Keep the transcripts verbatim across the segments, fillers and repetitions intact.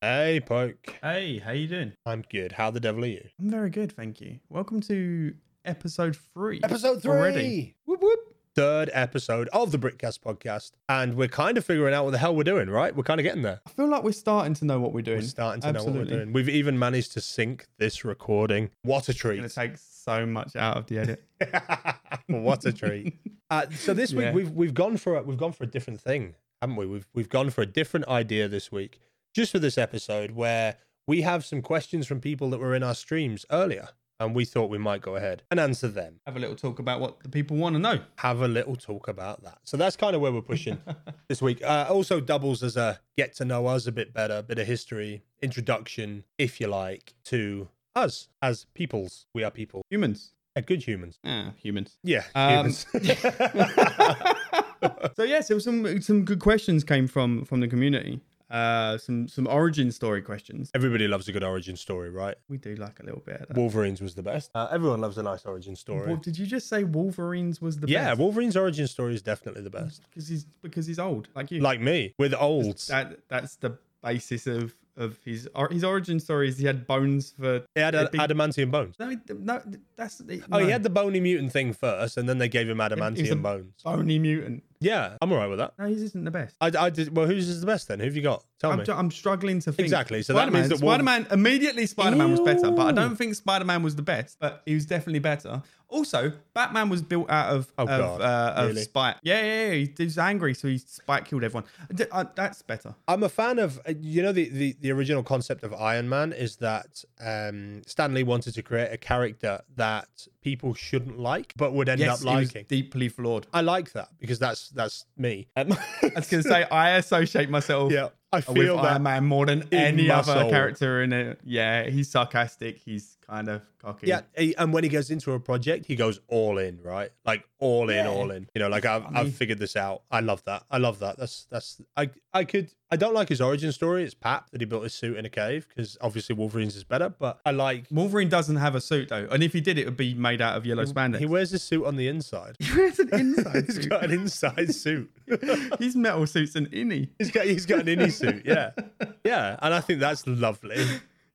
Hey, Poke. Hey, how you doing? I'm good. How the devil are you? I'm very good, thank you. Welcome to episode three. Episode three. Already. Whoop, whoop. Third episode of the Britcast podcast. And we're kind of figuring out what the hell we're doing, right? We're kind of getting there. I feel like we're starting to know what we're doing. We're starting to Absolutely. know what we're doing. We've even managed to sync this recording. What a treat. It's going to take so much out of the edit. What a treat. Uh, so this week Yeah. we've we've gone for a, we've gone for a different thing, haven't we? We've we've gone for a different idea this week, just for this episode, where we have some questions from people that were in our streams earlier, and we thought we might go ahead and answer them. Have a little talk about what the people want to know. Have a little talk about that. So that's kind of where we're pushing this week. Uh, also doubles as a get to know us a bit better, a bit of history, introduction, if you like, to us as peoples. We are people. Humans. Uh, good humans. Ah, humans. Yeah, Um, humans. So yes, there was some some good questions came from from the community. Uh, some some origin story questions. Everybody loves a good origin story, right? We do like a little bit of that. Wolverines was the best. Uh, everyone loves a nice origin story. Well, did you just say Wolverines was the Yeah, best? Wolverine's origin story is definitely the best. because he's because he's old, like you. Like me, with olds. That that's the basis of of his or his origin story. Is he had bones for He had a a, big- adamantium bones. no, no, that's Oh, no. he had the bony mutant thing first, and then they gave him He was adamantium a bones. bony mutant. Yeah, I'm all right with that. No, his isn't the best. I, I did. Well, whose is the best then? Who have you got? Tell I'm, me. ju- I'm struggling to think. Exactly, so that Spider-Man, means that Wolver- Spider-Man immediately Spider-Man was better, but I Ew. don't think Spider-Man was the best. But he was definitely better. Also, Batman was built out of Oh, of, God, uh, of really? spite. Yeah, yeah, yeah. He, he was angry, so he spite killed everyone. D- uh, that's better. I'm a fan of, uh, you know, the, the, the original concept of Iron Man is that um, Stan Lee wanted to create a character that people shouldn't like, but would end Yes, up he was liking. deeply flawed. I like that because that's that's me. Um, I was going to say, I associate myself yeah, I with feel that. Iron Man more than in any my other soul. character in it. Yeah, he's sarcastic. He's kind of cocky. Yeah, he, and when he goes into a project, he goes all in, right? Like all in, Yeah. all in. You know, like I've, funny. I've figured this out. I love that. I love that. That's that's. I I could. I don't like his origin story. It's Pap that he built his suit in a cave because obviously Wolverine's is better. But I like. Wolverine doesn't have a suit though, and if he did, it would be made out of yellow spandex. He wears his suit on the inside. He wears an inside He's suit. got an inside suit. His metal suit's an innie. He's got he's got an innie suit. Yeah, yeah, and I think that's lovely.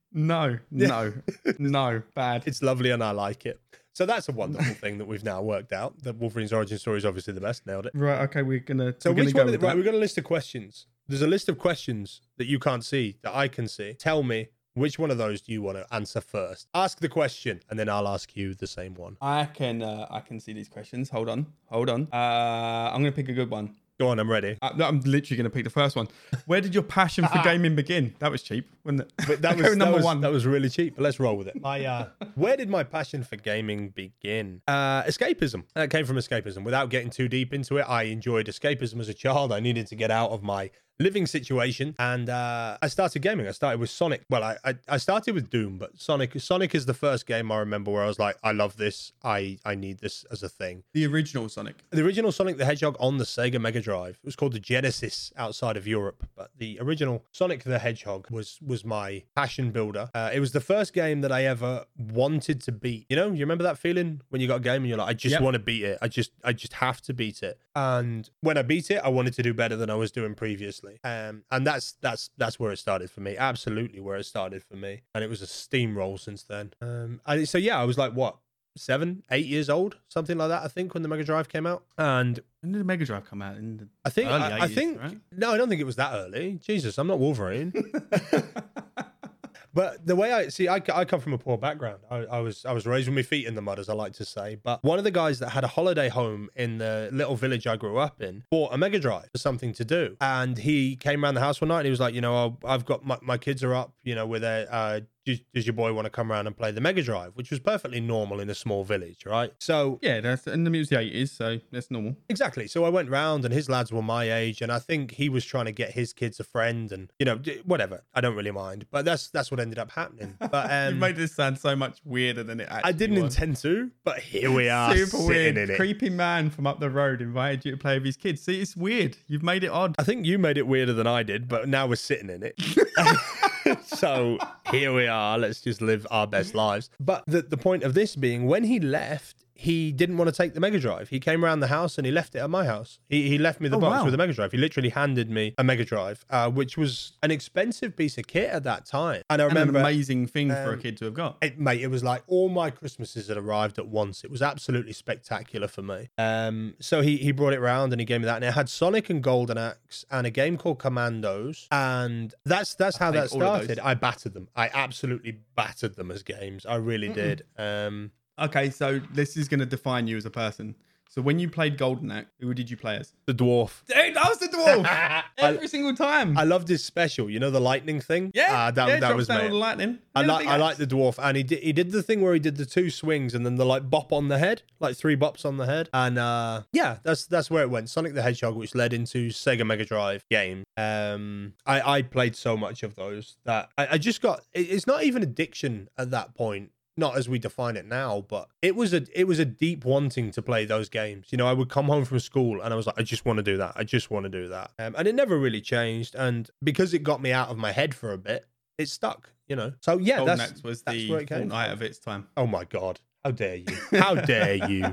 No, no, no, bad. It's lovely, and I like it. So that's a wonderful thing that we've now worked out. That Wolverine's origin story is obviously the best. Nailed it. Right, okay, we're gonna. So we're which gonna one? go Of with the, right, that. we've got a list of questions. There's a list of questions that you can't see that I can see. Tell me which one of those do you want to answer first? Ask the question, and then I'll ask you the same one. I can, uh, I can see these questions. Hold on, hold on. Uh, I'm gonna pick a good one. Go on, I'm ready. Uh, no, I'm literally gonna pick the first one. Where did your passion for gaming begin? That was cheap, wasn't it? But that Go was with that number was, one. That was really cheap. But let's roll with it. My uh, where did my passion for gaming begin? Uh, escapism. That came from escapism. Without getting too deep into it, I enjoyed escapism as a child. I needed to get out of my living situation, and uh, I started gaming. I started with Sonic. Well, I, I I started with Doom, but Sonic Sonic is the first game I remember where I was like, I love this. I I need this as a thing. The original Sonic. The original Sonic the Hedgehog on the Sega Mega Drive. It was called the Genesis outside of Europe, but the original Sonic the Hedgehog was was my passion builder. Uh, it was the first game that I ever wanted to beat. You know, you remember that feeling when you got a game and you're like, I just Yep. want to beat it. I just I just have to beat it. And when I beat it, I wanted to do better than I was doing previously. Um, and that's that's that's where it started for me. Absolutely where it started for me. And it was a steamroll since then. Um, and so yeah, I was like, what? Seven, eight years old, something like that, I think, when the Mega Drive came out. And When did the Mega Drive come out? In the I think, early I, I eighties, think, right? no, I don't think it was that early. Jesus, I'm not Wolverine. But the way I see, I, I come from a poor background. I, I was I was raised with my feet in the mud, as I like to say. But one of the guys that had a holiday home in the little village I grew up in bought a Mega Drive for something to do. And he came around the house one night and he was like, you know, I'll, I've got my, my kids are up, you know, with a, uh, does, does your boy want to come around and play the Mega Drive? Which was perfectly normal in a small village, right? So Yeah, that's and it was the eighties, so that's normal. exactly. So I went round and his lads were my age, and I think he was trying to get his kids a friend, and you know, d- whatever. I don't really mind, but that's that's what ended up happening. But You um, made this sound so much weirder than it actually I didn't was. intend to, but here we are, Super sitting weird. in it. Creepy man from up the road invited you to play with his kids. See, it's weird. You've made it odd. I think you made it weirder than I did, but now we're sitting in it. So here we are. Let's just live our best lives. But the, the point of this being, when he left, he didn't want to take the Mega Drive. He came around the house and he left it at my house. He, he left me the Oh, box wow. with a Mega Drive. He literally handed me a Mega Drive, uh, which was an expensive piece of kit at that time. And I And remember, an amazing thing for a um, kid to have got. it, mate, it was like all my Christmases had arrived at once. It was absolutely spectacular for me. Um, so he he brought it round and he gave me that, and it had Sonic and Golden Axe and a game called Commandos, and that's that's how played that all of those. started. I battered them. I absolutely battered them as games. I really did. Um, Okay, so this is going to define you as a person. So when you played Golden Axe, who did you play as? the dwarf. Dude, that was the dwarf. Every single time. I loved his special. You know the lightning thing. yeah, uh, that yeah, that drops was down me. all the lightning. I Yeah, like big I axe. like the dwarf, and he did he did the thing where he did the two swings and then the like bop on the head, like three bops on the head, and uh yeah, that's that's where it went. Sonic the Hedgehog, which led into Sega Mega Drive game. Um, I I played so much of those that I, I just got. It, it's not even addiction at that point. Not as we define it now, but it was a it was a deep wanting to play those games. You know, I would come home from school and I was like, I just want to do that. I just want to do that. Um, and it never really changed. And because it got me out of my head for a bit, it stuck. You know. So yeah, Golden that's Axe was that's the where it came Fortnite from. of its time. Oh my god! How dare you? How dare you?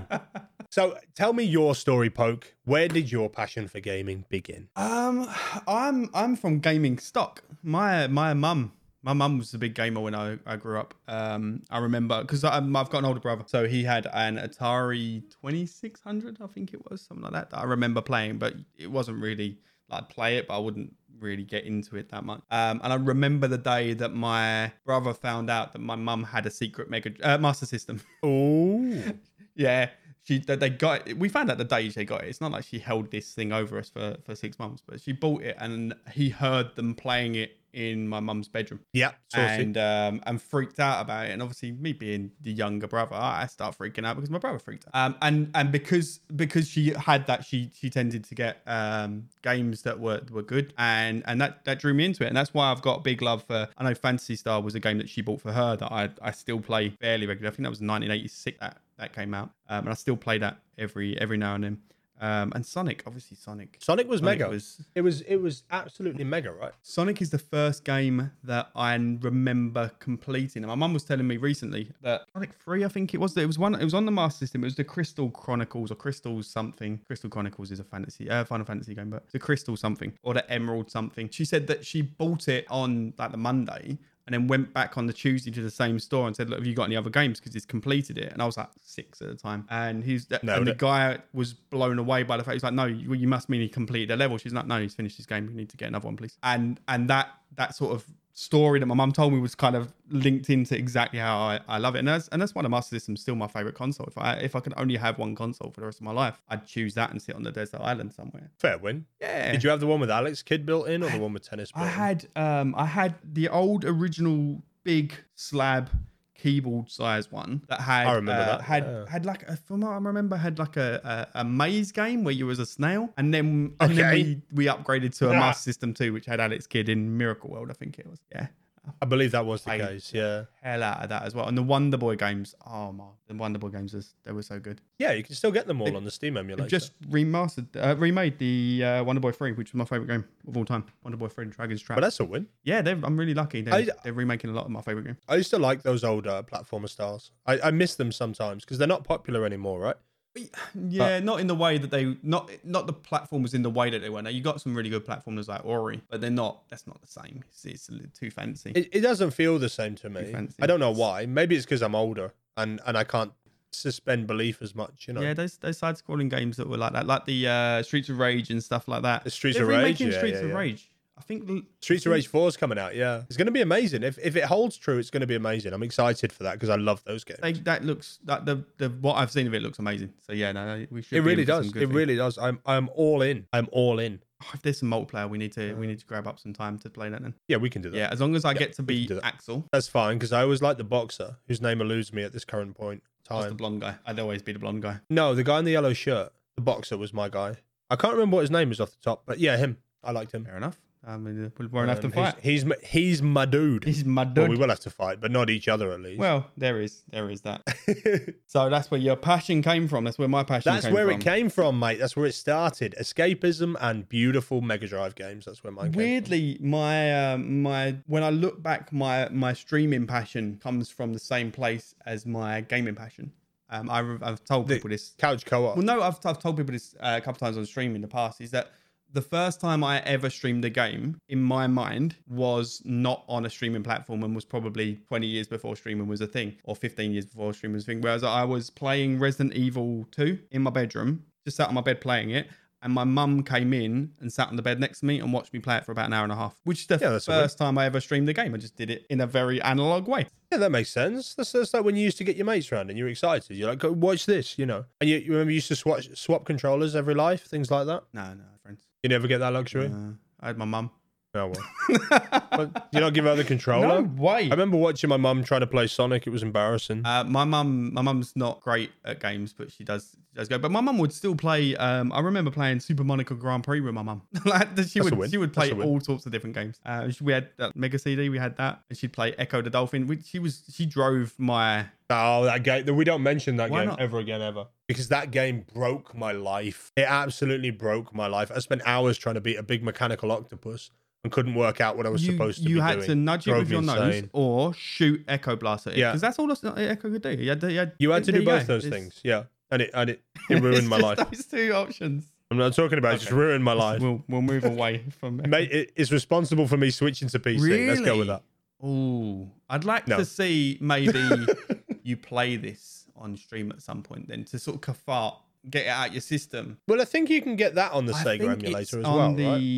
So tell me your story, Poke. Where did your passion for gaming begin? Um, I'm I'm from gaming stock. My my mum. My mum was a big gamer when I, I grew up. Um, I remember because I've got an older brother, so he had an Atari twenty-six hundred, I think it was, something like that. That I remember playing, but it wasn't really like I'd play it, but I wouldn't really get into it that much. Um, and I remember the day that my brother found out that my mum had a secret Mega uh, Master System. Oh, Yeah. She, they got it. We found out the day she got it. It's not like she held this thing over us for, for six months, but she bought it and he heard them playing it in my mum's bedroom yeah, saucy. and um, and freaked out about it. And obviously, me being the younger brother, I start freaking out because my brother freaked out. Um, and and because because she had that, she she tended to get um games that were were good, and and that that drew me into it. And that's why I've got a big love for. I know Phantasy Star was a game that she bought for her that I I still play fairly regularly. I think that was nineteen eighty-six that that came out, um, and I still play that every every now and then. Um, and Sonic, obviously Sonic. Sonic was Sonic mega. was- it was it was absolutely mega, right? Sonic is the first game that I remember completing. And my mum was telling me recently that Sonic three, I think it was. It was one. It was on the Master System. It was the Crystal Chronicles or Crystals something. Crystal Chronicles is a fantasy, uh, Final Fantasy game, but it's a Crystal something or the Emerald something. She said that she bought it on like the Monday. And then went back on the Tuesday to the same store and said, "Look, have you got any other games?" Because he's completed it. And I was like six at the time. And he's Nailed and the it. guy was blown away by the fact he's like, "No, you, you must mean he completed the level." She's like, "No, he's finished his game. We need to get another one, please." And and that that sort of story that my mum told me was kind of linked into exactly how I, I love it. And that's and that's why the Master System's still my favorite console. If I if I could only have one console for the rest of my life, I'd choose that and sit on the desert island somewhere. Fair win. Yeah. Did you have the one with Alex Kidd built in, or the one with tennis built I in? had um I had the old original big slab keyboard size one that had I remember uh, that, had yeah. had like a, from what I remember had like a, a, a maze game where you was a snail, and then and then Okay. we, we upgraded to a Yeah. Master System two which had Alex Kidd in Miracle World, I think it was. Yeah, I believe that was the I- case. Yeah, hell out of that as well. And the Wonder Boy games, oh my, the Wonder Boy games was, they were so good. yeah. You can still get them all They- on the Steam emulator. They've just remastered, uh, remade the uh, Wonder Boy three, which was my favorite game of all time. Wonder Boy three, Dragon's Trap. but that's a win. Yeah, they're, I'm really lucky. They're, I- they're remaking a lot of my favorite games. I used to like those old uh, platformer styles. I, I miss them sometimes because they're not popular anymore, right? Yeah, not in the way that they not not the platformers in the way that they were. Now you got some really good platformers like Ori, but they're not. That's not the same. It's, it's a little too fancy. It, it doesn't feel the same to me. fancy. I don't know why. Maybe it's because I'm older and, and I can't suspend belief as much, you know. Yeah, those those side scrolling games that were like that, like the uh, Streets of Rage and stuff like that. The Streets They're of Rage, remaking yeah, Streets yeah, of yeah. Rage. I think the- Streets of Rage four is coming out, yeah. It's going to be amazing. If if it holds true, it's going to be amazing. I'm excited for that because I love those games. They, that looks that the the what I've seen of it looks amazing. So yeah, no, we should. It be really in for some does. good It things. really does. I'm I'm all in. I'm all in. Oh, if there's some multiplayer, we need to we need to grab up some time to play that then. Yeah, we can do that. Yeah, as long as I get to we can be do that. Axel, That's fine because I always like the boxer whose name eludes me at this current point in just the time. blonde guy. I'd always be the blonde guy. No, the guy in the yellow shirt, the boxer was my guy. I can't remember what his name is off the top, but yeah, him. I liked him. Fair enough. I mean, we won't have to Um, fight. He's, he's my- he's my dude. He's my Well, dude. we will have to fight, but not each other at least. Well, there is, there is that. So that's where your passion came from. That's where my passion That's came where from. it came from, mate. That's where it started. Escapism and beautiful Mega Drive games. That's where mine came from. Weirdly, my um, my when I look back, my my streaming passion comes from the same place as my gaming passion. Um, I, I've told The people this. couch co-op. Well, no, I've, I've told people this uh, a couple times on stream in the past. Is that the first time I ever streamed a game in my mind was not on a streaming platform and was probably twenty years before streaming was a thing, or fifteen years before streaming was a thing. Whereas I was playing Resident Evil two in my bedroom, just sat on my bed playing it. And my mum came in and sat on the bed next to me and watched me play it for about an hour and a half, which is the Yeah, that's a win. first time I ever streamed the game. I just did it in a very analog way. Yeah, that makes sense. That's, that's like when you used to get your mates around and you were excited. You're like, "Go watch this," you know. And you, you remember you used to swap, swap controllers every life, things like that. No, no, friends. You never get that luxury. Uh, I had my mum. Oh well. But you not give her the controller? No way. I remember watching my mum trying to play Sonic. It was embarrassing. Uh, my mum, my mum's not great at games, but she does she does go. But my mum would still play. Um, I remember playing Super Monaco Grand Prix with my mum. Like she That's a win. would, she would play That's a win. all sorts of different games. Uh, we had that Mega C D. We had that, and she'd play Echo the Dolphin. We, she was, she drove my. Oh, that game. We don't mention that Why game not? ever again, ever. Because that game broke my life. It absolutely broke my life. I spent hours trying to beat a big mechanical octopus and couldn't work out what I was You, supposed to you be had doing. to nudge it Drove with your me nose insane. or shoot Echo Blast at it. Yeah. Because that's all that's- Echo could do. You had to, you had, You had to there do you both go. those It's- things. Yeah. And it and it, it ruined it's my just life. Those two options. I'm not talking about it. It just ruined my life. We'll, we'll move away from it. Mate, it, it's responsible for me switching to P C. Let's go with that. Oh, I'd like No. to see maybe you play this on stream at some point then to sort of kafart, get it out your system. Well, I think you can get that on the I Sega think emulator it's as on well,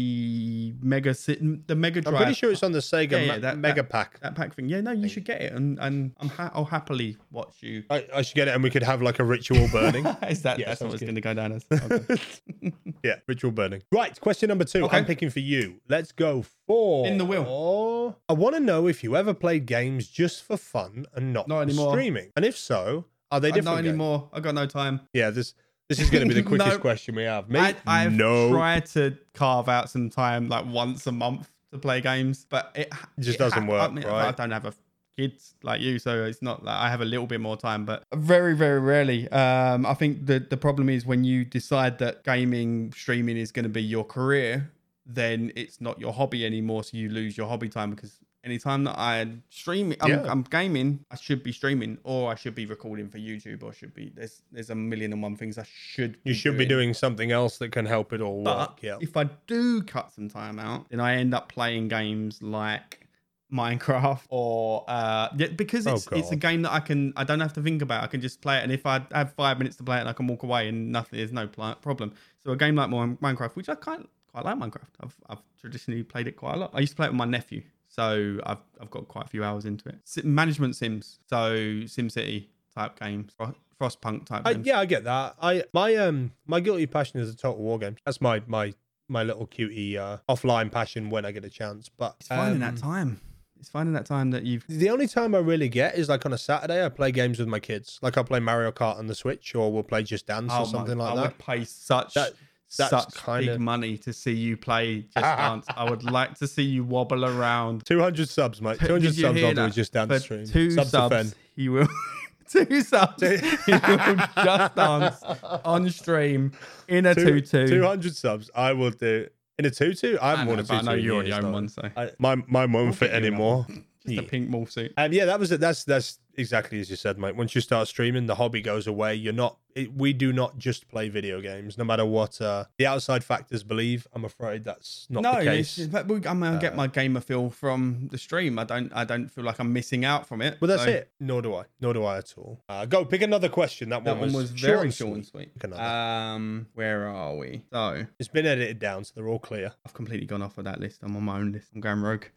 the right? Mega Sit- the Mega Drive. I'm pretty sure it's on the Sega Yeah, yeah, Ma- that- Mega that- Pack. that pack thing. Yeah, no, you should get it, and and I'm ha- I'll happily watch you. I, I should get it, and we could have like a ritual burning. Is that Yeah, that's what sounds it's good. going to go down as? Okay. Yeah, ritual burning. Right, question number two. Okay. I'm picking for you. Let's go for In the wheel. I want to know if you ever played games just for fun and not, Not for anymore. streaming, and if so, are they I'm different? not games? anymore. I got no time. Yeah, this this is going to be the quickest No. question we have. Me, I, I've no, tried to carve out some time, like once a month, to play games, but it, It just it doesn't ha- work, I, mean, right? I don't have a kids like you, so it's not that I have a little bit more time, but very, very rarely. Um, I think the the problem is when you decide that gaming, streaming is going to be your career, then it's not your hobby anymore. So you lose your hobby time because anytime that I stream, I'm, Yeah. I'm gaming, I should be streaming, or I should be recording for YouTube, or should be there's there's a million and one things I should. you should be doing something else that can help it all But work. Yeah, if I do cut some time out, then I end up playing games like Minecraft or uh yeah, because Oh, it's it's a God. game that I can I don't have to think about. I can just play it, and if I have five minutes to play it, I can walk away and nothing. There's no pl- problem. So a game like Min- Minecraft, which I quite quite like Minecraft. I've I've traditionally played it quite a lot. I used to play it with my nephew, so I've I've got quite a few hours into it. Si- management sims, so SimCity type games, Fro- Frostpunk type I, games. yeah, I get that. I my um my guilty passion is a Total War game. That's my my my little cutie uh, offline passion when I get a chance. But It's finding that um, time. It's finding that time that you've. The only time I really get is like on a Saturday. I play games with my kids. Like I'll play Mario Kart on the Switch, or we'll play Just Dance Oh or something my, like I that. would pay such That- that's such kinda- big money to see you play Just Dance. I would like to see you wobble around. two hundred subs, mate. two hundred Did you subs. hear I'll do a that? Just Dance For stream. two subs, subs, defend. he will. Two subs, he will Just Dance on stream in a Two, tutu. two hundred subs. I will do in a tutu. I I haven't know, worn a but I tutu. know in you already years, own though. one, so I, my mine won't fit get you anymore. just Yeah. a pink morph suit. Um, yeah, that was it. That's that's exactly as you said, mate. Once you start streaming, the hobby goes away. You're not. It, we do not just play video games, no matter what uh, the outside factors believe. I'm afraid that's not No, the it's, case. but we- I'm gonna get Uh, my gamer feel from the stream. I don't. I don't feel like I'm missing out from it. But that's so it. Nor do I. Nor do I at all. Uh, go pick another question. That, That one one was, was short very and short and sweet. sweet. Pick another. Um, where are we? So It's been edited down, so they're all clear. I've completely gone off of that list. I'm on my own list. I'm going rogue.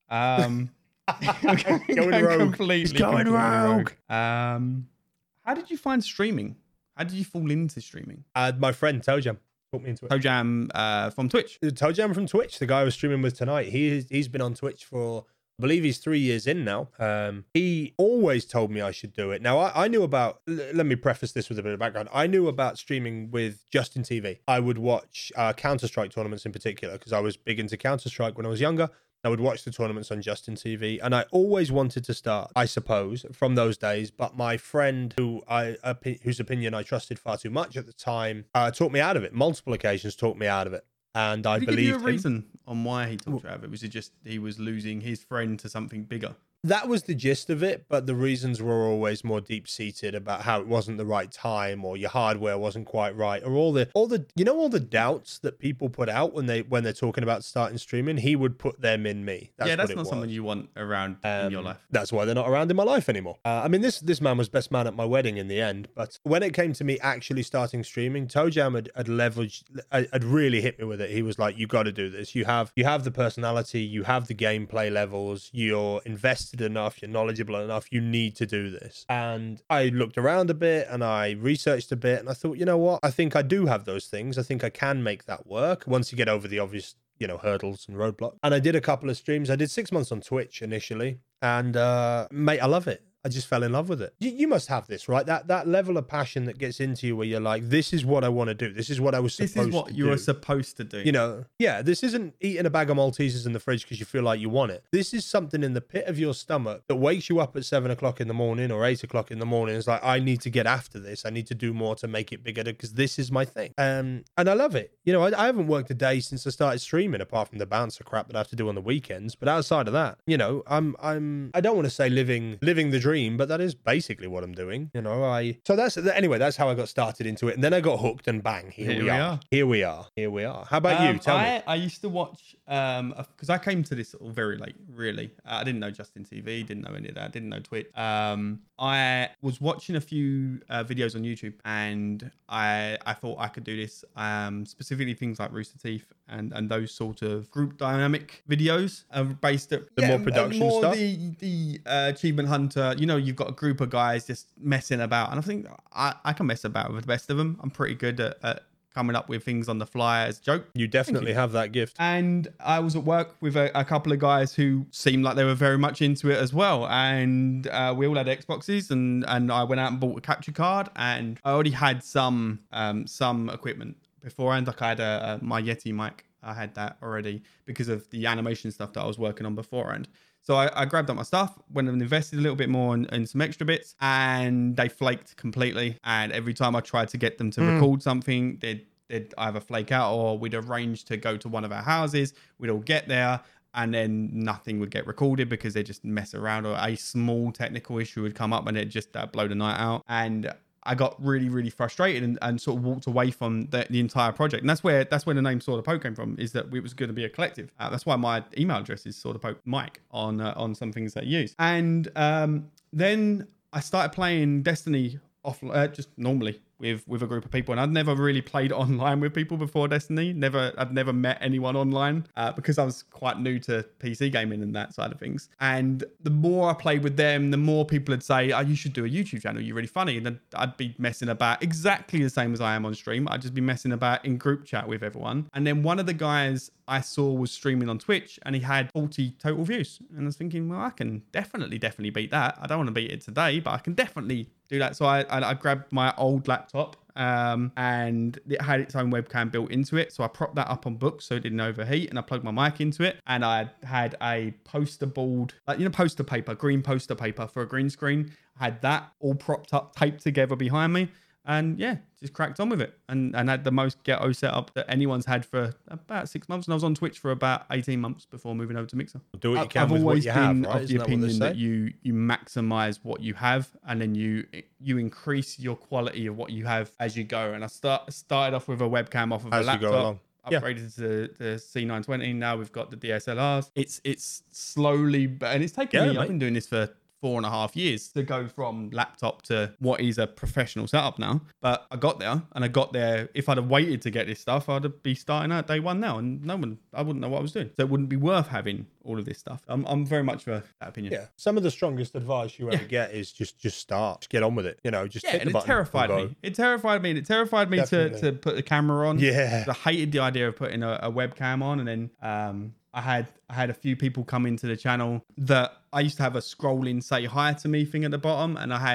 Um, Going rogue. Completely, He's going completely rogue. Um, how did you find streaming? How did you fall into streaming? Uh, my friend Tojam put me into it. ToeJam uh, from Twitch. Tojam from Twitch, the guy I was streaming with tonight. He he's been on Twitch for, I believe he's three years in now. Um, he always told me I should do it. Now I, I knew about. l- Let me preface this with a bit of background. I knew about streaming with Justin T V. I would watch uh, Counter Strike tournaments in particular because I was big into Counter Strike when I was younger. I would watch the tournaments on Justin T V, and I always wanted to start, I suppose, from those days. But my friend, who I opi- whose opinion I trusted far too much at the time, uh, talked me out of it. Multiple occasions talked me out of it, and I Did he give believed you a him. reason on why he talked you out of it? Was it just he was losing his friend to something bigger? that was the gist of it, but the reasons were always more deep seated about how it wasn't the right time, or your hardware wasn't quite right, or all the all the you know all the doubts that people put out when they when they're talking about starting streaming. He would put them in me. That's yeah, that's what it not was. someone you want around Um, in your life. That's why they're not around in my life anymore. Uh, I mean, this this man was best man at my wedding in the end, but when it came to me actually starting streaming, ToeJam had, had leveraged, had really hit me with it. He was like, "You got to do this. You have you have the personality, you have the gameplay levels, you're invested enough, you're knowledgeable enough. You need to do this." And I looked around a bit and I researched a bit, and I thought, you know what? I think I do have those things. I think I can make that work once you get over the obvious, you know, hurdles and roadblocks. And I did a couple of streams. I did six months on Twitch initially, and uh, mate, I love it. I just fell in love with it. You, you must have this, right? That that level of passion that gets into you where you're like, this is what I want to do. This is what I was supposed to do. This is what you were supposed to do. You know, yeah, this isn't eating a bag of Maltesers in the fridge because you feel like you want it. This is something in the pit of your stomach that wakes you up at seven o'clock in the morning or eight o'clock in the morning. It's like, I need to get after this. I need to do more to make it bigger because this is my thing. Um, and I love it. You know, I, I haven't worked a day since I started streaming, apart from the bouncer crap that I have to do on the weekends. But outside of that, you know, I'm, I'm, I don't want to say living, living the dream, but that is basically what I'm doing. You know, I, so that's, anyway, that's how I got started into it. And then I got hooked and bang, here, Here we, we are. are. Here we are. Here we are. How about Um, you? Tell I, me. I used to watch um because I came to this all very late, really. Uh, I didn't know Justin T V, didn't know any of that, didn't know Twitch. Um, I was watching a few uh, videos on YouTube, and I I thought I could do this. Um, specifically things like Rooster Teeth and and those sort of group dynamic videos are based at The more production more stuff? The the uh, achievement hunter. You know, you've got a group of guys just messing about, and I think I I can mess about with the best of them. I'm pretty good at, at coming up with things on the fly as a joke. You definitely have that gift. And I was at work with a, a couple of guys who seemed like they were very much into it as well. And uh, we all had Xboxes, and, and I went out and bought a capture card, and I already had some um, some equipment beforehand. Like I had a, a, my Yeti mic. I had that already because of the animation stuff that I was working on beforehand. So I, I grabbed up my stuff, went and invested a little bit more in, in some extra bits, and they flaked completely. And every time I tried to get them to mm. record something, they'd, they'd either flake out, or we'd arrange to go to one of our houses. We'd all get there, and then nothing would get recorded because they just mess around, or a small technical issue would come up and it'd just uh, blow the night out. And I got really, really frustrated and, and sort of walked away from the, the entire project. And that's where that's where the name Sword of Poke came from, is that it was going to be a collective. Uh, that's why my email address is Sword of Poke Mike on uh, on some things that I use. And um, then I started playing Destiny off uh, just normally with with a group of people, and I'd never really played online with people before Destiny. Never, I'd never met anyone online uh, because I was quite new to P C gaming and that side of things. And the more I played with them, the more people would say, "Oh, you should do a YouTube channel. You're really funny." And then I'd be messing about exactly the same as I am on stream. I'd just be messing about in group chat with everyone. And then one of the guys I saw was streaming on Twitch, and he had forty total views. And I was thinking, well, I can definitely, definitely beat that. I don't want to beat it today, but I can definitely do that. So I, I, I grabbed my old laptop, um, and it had its own webcam built into it. So I propped that up on books so it didn't overheat, and I plugged my mic into it, and I had a poster board, like, you know, poster paper, green poster paper for a green screen. I had that all propped up, taped together behind me. And yeah, just cracked on with it, and, and had the most ghetto setup that anyone's had for about six months. And I was on Twitch for about eighteen months before moving over to Mixer. Do what you can I've with always what you have, been right? of the Isn't opinion that, that you you maximize what you have, and then you you increase your quality of what you have as you go. And I start started off with a webcam off of as a laptop. you go along. Upgraded yeah. to the C nine twenty. Now we've got the D S L Rs. It's it's slowly, and it's taken yeah, me. mate. I've been doing this for four and a half years to go from laptop to what is a professional setup now. But I got there, and I got there. If I'd have waited to get this stuff, I'd be starting at day one now, and no one, I wouldn't know what I was doing. So it wouldn't be worth having all of this stuff. I'm, I'm very much of that opinion. Yeah. Some of the strongest advice you ever yeah. get is just, just start, just get on with it. You know, just yeah, hit and the it terrified me. It terrified me. And it terrified me to, to put the camera on. Yeah. I hated the idea of putting a, a webcam on, and then, um, I had I had a few people come into the channel that I used to have a scrolling say hi to me thing at the bottom, and I had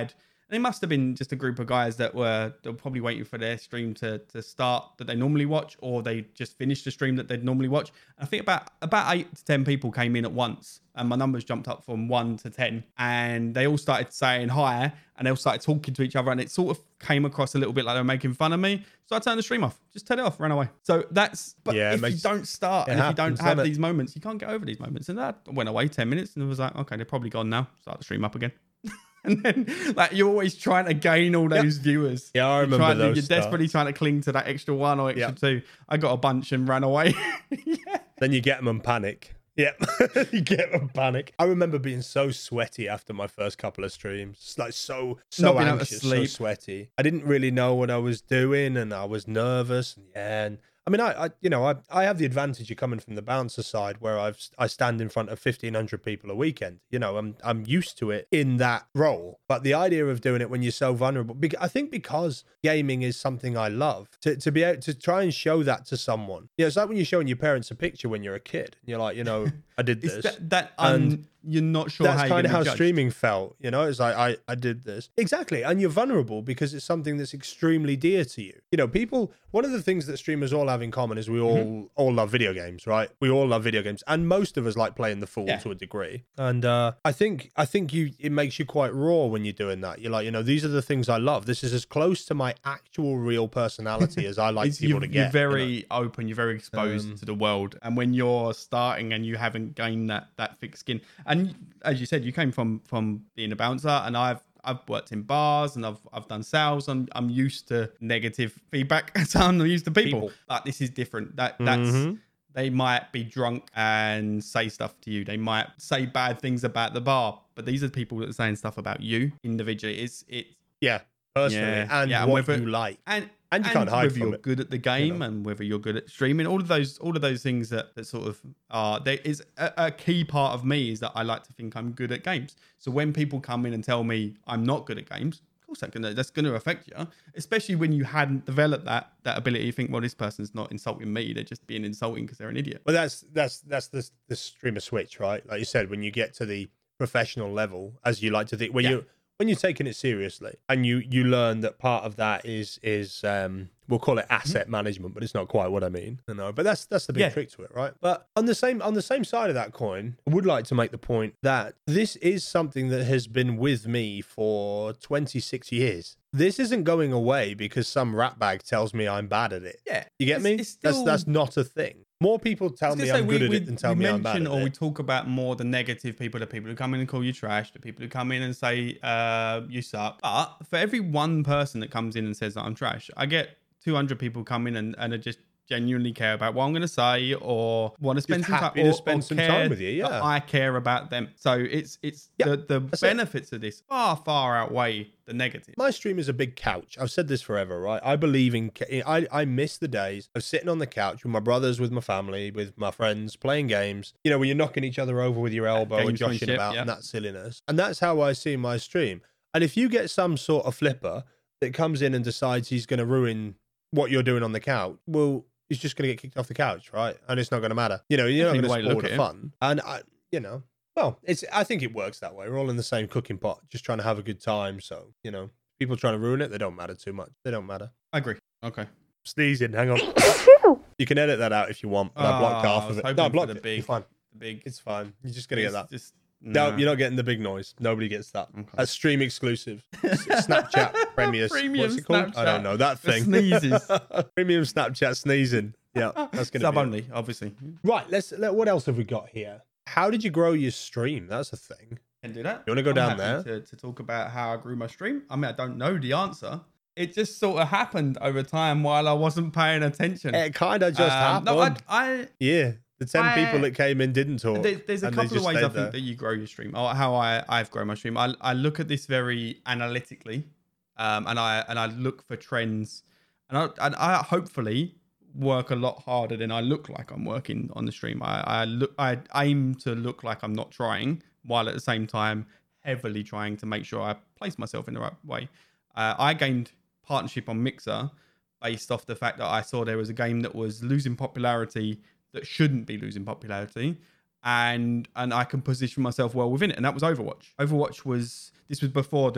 And it must have been just a group of guys that were, they were probably waiting for their stream to, to start that they normally watch, or they just finished the stream that they'd normally watch. And I think about, about eight to ten people came in at once, and my numbers jumped up from one to ten, and they all started saying hi, and they all started talking to each other, and it sort of came across a little bit like they were making fun of me. So I turned the stream off, just turn it off, ran away. So that's, but Yeah, it if makes- you don't start and it if you don't happens, have doesn't it? these moments, you can't get over these moments. And that went away ten minutes, and it was like, okay, they're probably gone now. Start the stream up again. And then, like, you're always trying to gain all those viewers. Yeah, I You're remember trying to- those You're starts. desperately trying to cling to that extra one or extra Yep. two. I got a bunch and ran away. Yeah. Then you get them and panic. Yep, you get them and panic. I remember being so sweaty after my first couple of streams. It's like so, so Not being able to anxious, so sleep. sweaty. I didn't really know what I was doing, and I was nervous. And yeah, and I mean, I, I you know, I, I have the advantage of coming from the bouncer side, where I've I stand in front of fifteen hundred people a weekend. You know, I'm I'm used to it in that role. But the idea of doing it when you're so vulnerable, bec- I think because gaming is something I love, to to be able to try and show that to someone. Yeah, it's like when you're showing your parents a picture when you're a kid. And you're like, you know, I did It's this. that, that un, And you're not sure That's how kind of how you're judged. streaming felt, you know. It's like I, I did this exactly, and you're vulnerable because it's something that's extremely dear to you. You know, people. One of the things that streamers all have in common is we all Mm-hmm. all love video games, right? We all love video games, and most of us like playing the Fool Yeah. to a degree. And uh, I think I think you it makes you quite raw when you're doing that. You're like, you know, these are the things I love. This is as close to my actual real personality as I like It's- people you're, to get. you're you very know? open, you're very exposed Um, to the world, and when you're starting and you haven't gained that that thick skin, and as you said, you came from from being a bouncer, and I've I've worked in bars and I've I've done sales. I'm I'm used to negative feedback, so I'm used to people. People. But this is different. That that's Mhm. they might be drunk and say stuff to you. They might say bad things about the bar, but these are people that are saying stuff about you individually. It's it's Yeah, personally, Yeah, and yeah, and what whether- you like. and And you can't hide whether from you're it, good at the game know? and whether you're good at streaming, all of those, all of those things that, that sort of are there is a, a key part of me is that I like to think I'm good at games. So when people come in and tell me I'm not good at games, of course that can, that's going to affect you, especially when you hadn't developed that that ability. You think, well, this person's not insulting me; they're just being insulting because they're an idiot. Well, that's that's that's the the streamer switch, right? Like you said, when you get to the professional level, as you like to think, when Yeah. you when you're taking it seriously, and you you learn that part of that is is um we'll call it asset management, but it's not quite what I mean, you know. But that's that's the big Yeah. trick to it, right? But on the same on the same side of that coin, I would like to make the point that this is something that has been with me for twenty-six years. This isn't going away because some ratbag tells me I'm bad at it. Yeah, You get it's- me? it's still- That's that's not a thing. More people tell I was me gonna I'm say, good we, at we, it than tell we me I'm bad mention at or it. we talk about more the negative people, the people who come in and call you trash, the people who come in and say uh, you suck. But for every one person that comes in and says that I'm trash, I get two hundred people come in and, and are just genuinely care about what I'm going to say or want to spend Just some time happy to or, spend or some care time with you, that yeah. I care about them. So it's it's Yeah, the, the that's it. benefits of this far far outweigh the negative. My stream is a big couch. I've said this forever, right? I believe in. ca- I I miss the days of sitting on the couch with my brothers, with my family, with my friends, playing games. You know, where you're knocking each other over with your elbow and joshing gamesmanship, about yeah. and that silliness. And that's how I see my stream. And if you get some sort of flipper that comes in and decides he's going to ruin what you're doing on the couch, well, he's just going to get kicked off the couch, right? And it's not going to matter. You know, you're not Definitely going the to way to spoil look the at fun. And I, you know. Well, it's. I think it works that way. We're all in the same cooking pot, just trying to have a good time. So, you know, people trying to ruin it, they don't matter too much. They don't matter. I agree. Okay. Sneezing, hang on. You can edit that out if you want, but I blocked Oh, half I of was it. hoping No, I for blocked the it. big- It's fine. The big. It's fine. You're just going to get that. Just, No, nah. you're not getting the big noise. Nobody gets that. Okay. That's stream exclusive. S- Snapchat Premier. Premium What's it called? I don't Snapchat know. That for thing. sneezes. Premium Snapchat sneezing. Yeah, that's going to Sub be it. only, obviously. Right, let's, let, what else have we got here? How did you grow your stream? That's a thing. Can do that. You wanna go I'm down happy there? to, to talk about how I grew my stream? I mean, I don't know the answer. It just sort of happened over time while I wasn't paying attention. It kind of just Um, happened. no, I, I Yeah, the ten I- people that came in didn't talk. there, there's a and they couple of just ways I stayed think there. that you grow your stream, or how I, I've grown my stream. I, I look at this very analytically, um, and I and I look for trends, and I, and I hopefully work a lot harder than I look like I'm working on the stream. I, I look I aim to look like I'm not trying, while at the same time heavily trying to make sure I place myself in the right way. Uh, I gained partnership on Mixer based off the fact that I saw there was a game that was losing popularity that shouldn't be losing popularity, and and I can position myself well within it, and that was Overwatch. Overwatch was this was before the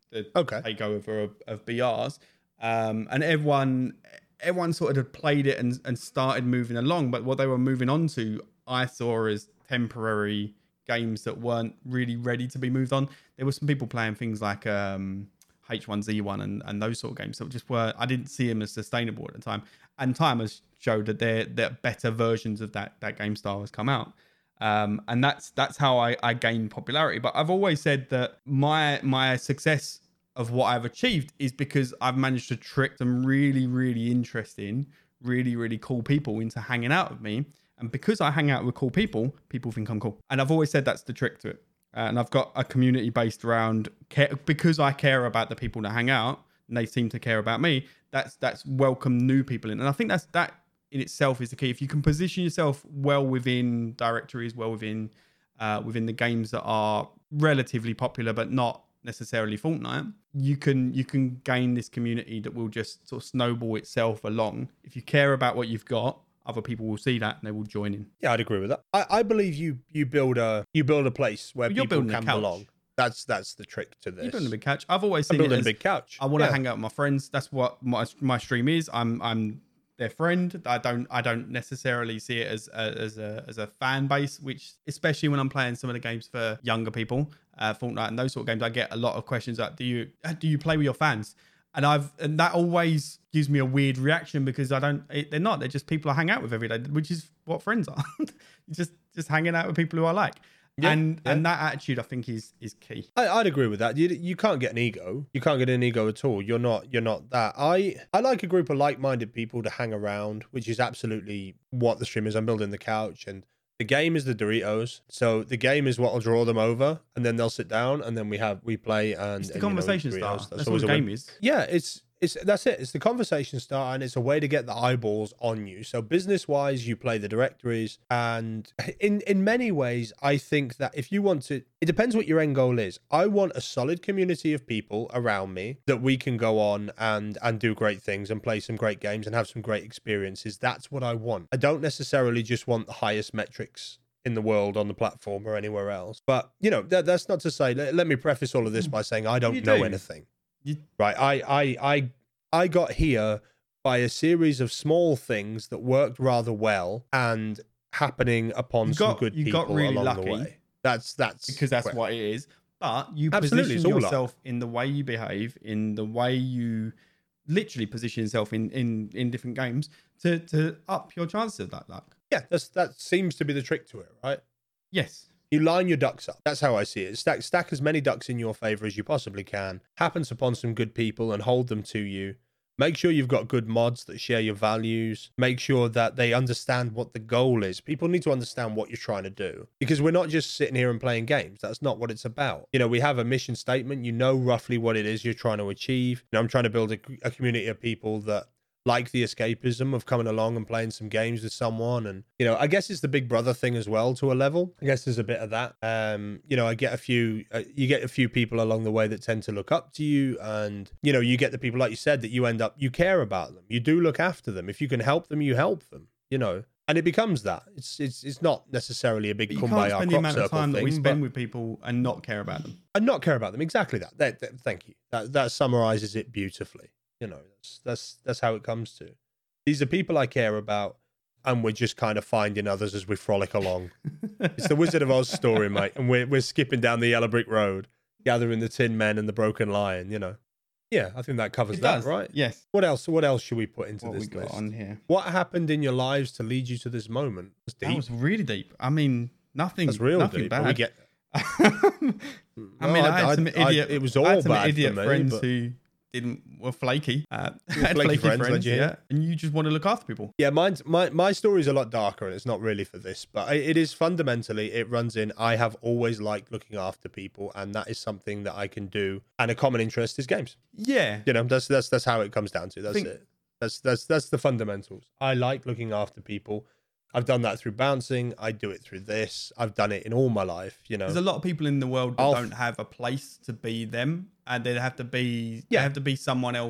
the Okay. takeover of, of B Rs, um, and everyone everyone sort of had played it and, and started moving along. But what they were moving on to, I saw as temporary games that weren't really ready to be moved on. There were some people playing things like um, H one Z one and, and those sort of games that just were, I didn't see them as sustainable at the time. And time has showed that they're, they're better versions of that that game style has come out. Um, and that's that's how I, I gained popularity. But I've always said that my my success of what I've achieved is because I've managed to trick some really, really interesting, really, really cool people into hanging out with me. And because I hang out with cool people, people think I'm cool. And I've always said that's the trick to it. Uh, and I've got a community based around care, because I care about the people that hang out and they seem to care about me. That's that's welcome new people in. And I think that's that in itself is the key. If you can position yourself well within directories, well within uh, within the games that are relatively popular but not necessarily Fortnite, you can you can gain this community that will just sort of snowball itself along. If you care about what you've got, other people will see that and they will join in. Yeah, I'd agree with that. I, I believe you you build a you build a place where Well, people can belong. That's that's the trick to this. You're building a big couch. I've always I'm seen it building as, a big couch. I want to Yeah. hang out with my friends. That's what my my stream is. I'm I'm their friend. I don't I don't necessarily see it as a, as a as a fan base, which especially when I'm playing some of the games for younger people, uh, Fortnite and those sort of games, I get a lot of questions like, do you do you play with your fans? And I've and that always gives me a weird reaction because I don't. It, they're not. They're just people I hang out with every day, which is what friends are. just just hanging out with people who I like. Yeah, and yeah. and that attitude I think is is key. I, I'd agree with that. You you can't get an ego. You can't get an ego at all. You're not you're not that. I I like a group of like-minded people to hang around, which is absolutely what the stream is. I'm building the couch, and the game is the Doritos. So the game is what will draw them over, and then they'll sit down, and then we have we play and It's the and, you know, conversation Doritos. starter. That's That's what always the a win. game is. Yeah, it's it's that's it. It's the conversation starter, and it's a way to get the eyeballs on you. So business wise, you play the directories, and in in many ways, I think that if you want to, it depends what your end goal is. I want a solid community of people around me that we can go on and and do great things and play some great games and have some great experiences. That's what I want. I don't necessarily just want the highest metrics in the world on the platform or anywhere else. But you know, that, that's not to say. Let, let me preface all of this by saying I don't You know do. anything. You, Right, I, I, I, I got here by a series of small things that worked rather well and happening upon You some got- good you people got really along lucky the way. That's that's because that's where- what it is. But you Absolutely, it's position all luck. yourself in the way you behave, in the way you literally position yourself in in in different games to to up your chances of that luck. Yeah, that's that seems to be the trick to it, right? Yes. You line your ducks up. That's how I see it. Stack stack as many ducks in your favor as you possibly can. Happens upon some good people and hold them to you. Make sure you've got good mods that share your values. Make sure that they understand what the goal is. People need to understand what you're trying to do because we're not just sitting here and playing games. That's not what it's about. You know, we have a mission statement. You know roughly what it is you're trying to achieve. You know, I'm trying to build a, a community of people that like the escapism of coming along and playing some games with someone. And, you know, I guess it's the big brother thing as well to a level. I guess there's a bit of that. Um, you know, I get a few, uh, you get a few people along the way that tend to look up to you. And, you know, you get the people, like you said, that you end up, you care about them. You do look after them. If you can help them, you help them, you know. And it becomes that. It's it's it's not necessarily a big But you can't kumbaya spend the crop amount of circle time that we thing, spend but- with people and not care about them. and not care about them. Exactly that. That, that thank you. That that summarizes it beautifully. You know, that's that's that's how it comes to. These are people I care about, and we're just kind of finding others as we frolic along. It's the Wizard of Oz story, mate, and we're we're skipping down the yellow brick road, gathering the Tin Men and the Broken Lion. You know, yeah, I think that covers It that, does, right? Yes. What else? What else should we put into What we this got list? on here? What happened in your lives to lead you to this moment? It's deep. That was really deep. I mean, nothing. That's real nothing deep. bad. We get. I mean, Well, I, had some I- idiot. it was I all had some bad idiot for me, friends but- who didn't were flaky. Uh, were had flaky friends, let you hear? yeah. And you just want to look after people. Yeah, mine's, my my story's a lot darker, and it's not really for this, but it is fundamentally, it runs in, I have always liked looking after people, and that is something that I can do, and a common interest is games. Yeah. You know, that's that's that's how it comes down to. That's Think- it. That's that's that's the fundamentals. I like looking after people. I've done that through bouncing. I do it through this. I've done it in all my life. You know, There's a lot of people in the world that I'll- don't have a place to be them, and they have to be. Yeah. They have to be someone else